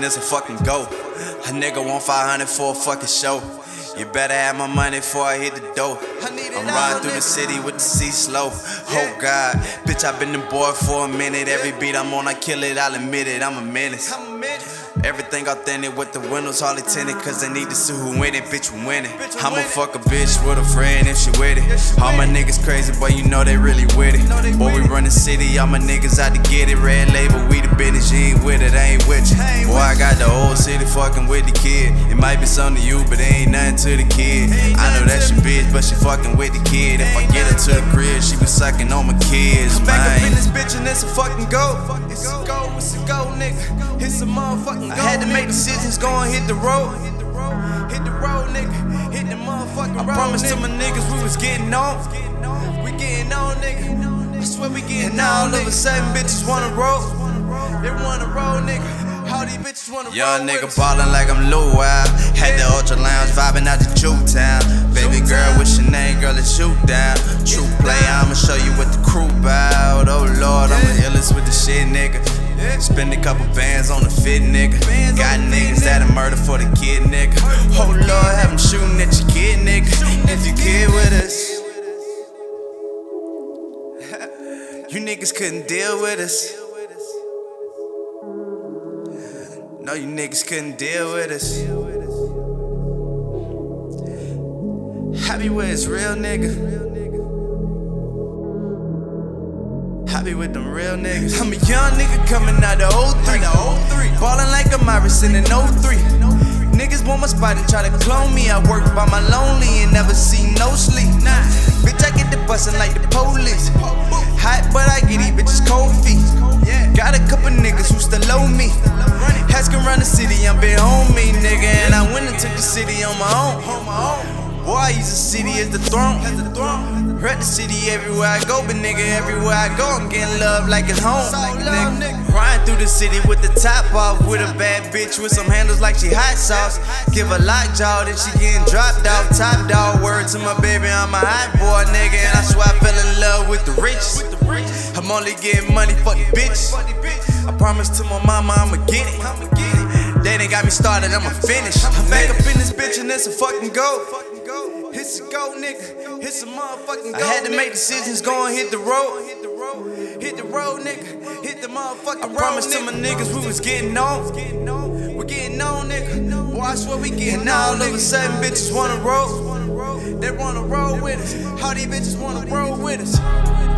it's a fucking go. A nigga want 500 for a fucking show. You better have my money before I hit the door. I'm riding through the city with the C slow. Oh God, bitch, I been the boy for a minute. Every beat I'm on, I kill it, I'll admit it, I'm a menace. Everything authentic with the windows all tinted, cause they need to see who winning, bitch, we winning. I'ma fuck a bitch with a friend if she with it. All my niggas crazy, but you know they really with it. Boy, we run the city, all my niggas out to get it. Red label, we the business, you ain't with it, I ain't with you. Boy, I got the whole city fucking with the kid. It might be something to you, but it ain't nothing to the kid. I know that's your bitch, but she fucking with the kid. If I get her to the crib, she be sucking on my kids, man. Back up in this bitch and it's a fucking go. It's a go, it's a go, nigga. It's a motherfucking go. I had to make decisions, go and hit the road. Hit the road, nigga. Hit the motherfucking road. I promised to my niggas we was getting on. We getting on, nigga. I swear we getting on. And now all of a sudden bitches wanna roll. They wanna roll, nigga. All these bitches wanna roll. Young nigga ballin' like I'm Lou Wild. Had the Ultra Lounge vibing out the Juke Town. Baby girl, what's your name, girl? Let's shoot down. True play, I'ma show you what the crew bout. Oh Lord, I'm the illest with the shit, nigga. Spend a couple bands on the fit, nigga. Got niggas that'll murder for the kid, nigga. Oh Lord, have them shooting at your kid, nigga. If you kid with us, you niggas couldn't deal with us. No, you niggas couldn't deal with us. Happy with it's real, nigga. Happy with them real niggas. I'm a young nigga coming out of 03. Ballin' like a Iris in an 03. Niggas want my spot and try to clone me. I work by my lonely and never see no sleep. Bitch, I get the bustin' like the police. Hot, but I get these bitches cold feet. Got a couple niggas who still owe me. Has can run the city, I'm been homie, nigga. And I went and took the city on my own. Boy, I use the city as the throne. Rep the city everywhere I go, but nigga, everywhere I go, I'm getting love like it's home. Nigga, riding through the city with the top off, with a bad bitch with some handles like she hot sauce. Give a lockjaw, then she getting dropped off. Top dog, word to my baby, I'm a hot boy, nigga, and I swear I fell in love with the rich. I'm only getting money for the bitch. I promised to my mama I'ma get it. They done got me started, I'ma finish. I'm back up in this bitch and it's a fucking go. It's a go, nigga. It's a motherfucking go. I had to make decisions, go and hit the road. Hit the road, nigga. Hit the motherfucking road. I promised to my niggas we was getting on. We getting on, nigga. Boy, I swear we getting on. And now all of a sudden bitches wanna roll. They wanna roll with us. How these bitches wanna roll with us?